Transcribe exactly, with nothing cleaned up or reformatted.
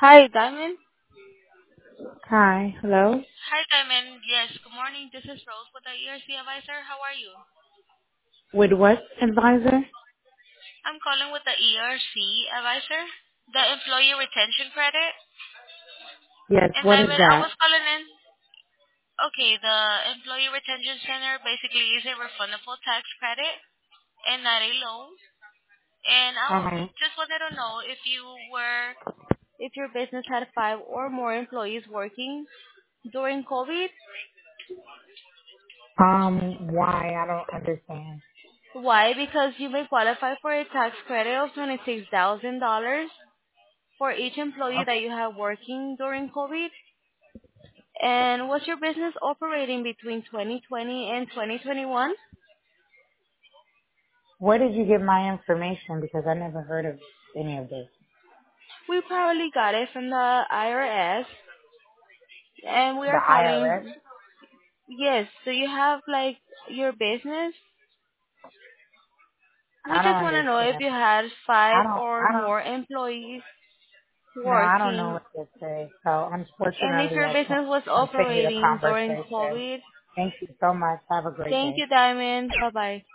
Hi, Diamond. Hi, hello. Hi, Diamond. Yes, good morning. This is Rose with the E R C Advisor. How are you? With what advisor? I'm calling with the E R C Advisor, the Employee Retention Credit. Yes, And what is Diamond, I that? was calling in. Okay, the Employee Retention Center basically is a refundable tax credit and not a loan. And I w- Uh-huh. just wanted to know if you were, if your business had five or more employees working during COVID. Um, why? I don't understand. Why? Because you may qualify for a tax credit of twenty-six thousand dollars for each employee Uh, that you have working during COVID? And was your business operating between twenty twenty and twenty twenty-one? Where did you get my information? Because I never heard of any of this. We probably got it from the I R S, and we The are I R S? calling. Yes, so you have like your business. We I just don't want to know if understand. you had I five don't, or I more don't, employees no, I don't know working, what to say. So and if unfortunately, your I can't business was continue the operating during conversation. COVID. Thank you so much. Have a great Thank day. you, Diamond. Bye bye.